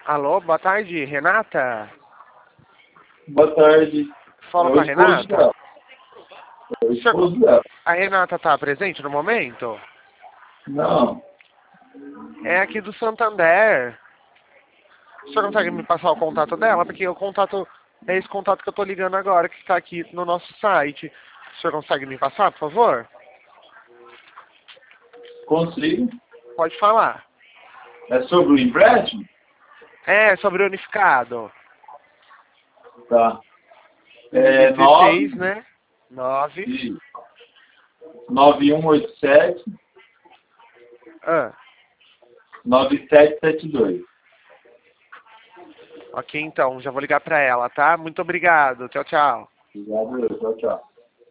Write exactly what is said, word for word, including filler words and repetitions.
Alô, boa tarde, Renata? Boa tarde. Fala É com o a esposo Renata? dela. É o esposo dela. A Renata está presente no momento? Não. É aqui do Santander. O senhor consegue me passar o contato dela? Porque o contato é esse contato que eu estou ligando agora, que está aqui no nosso site. O senhor consegue me passar, por favor? Consigo. Pode falar. É sobre o empréstimo? É, sobre o unificado. Tá. É dezesseis, nove né? nove. nove um oito sete Ah, nove sete sete dois. ok, então, já vou ligar para ela, tá? Muito obrigado. Tchau, tchau. Obrigado. Tchau, tchau.